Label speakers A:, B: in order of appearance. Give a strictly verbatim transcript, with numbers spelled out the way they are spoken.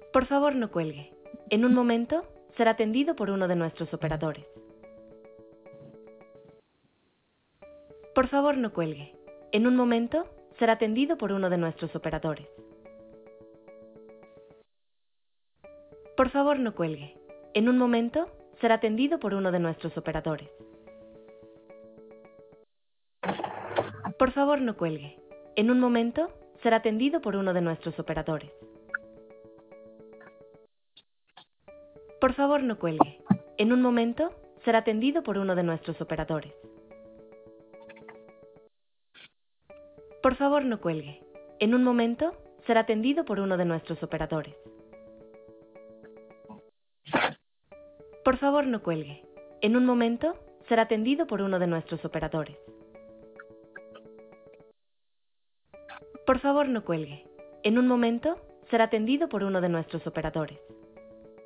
A: Por favor, no cuelgue. En un momento, será atendido por uno de nuestros operadores. Por favor, no cuelgue. En un momento, será atendido por uno de nuestros operadores. Por favor, no cuelgue. En un momento, será atendido por uno de nuestros operadores. Por favor, no cuelgue. En un momento, será atendido por uno de nuestros operadores. Por favor, no cuelgue. En un momento, será atendido por uno de nuestros operadores. Por favor, no cuelgue. En un momento, será atendido por uno de nuestros operadores. Por favor, no cuelgue. En un momento, será atendido por uno de nuestros operadores. Por favor, no cuelgue. En un momento, será atendido por uno de nuestros operadores.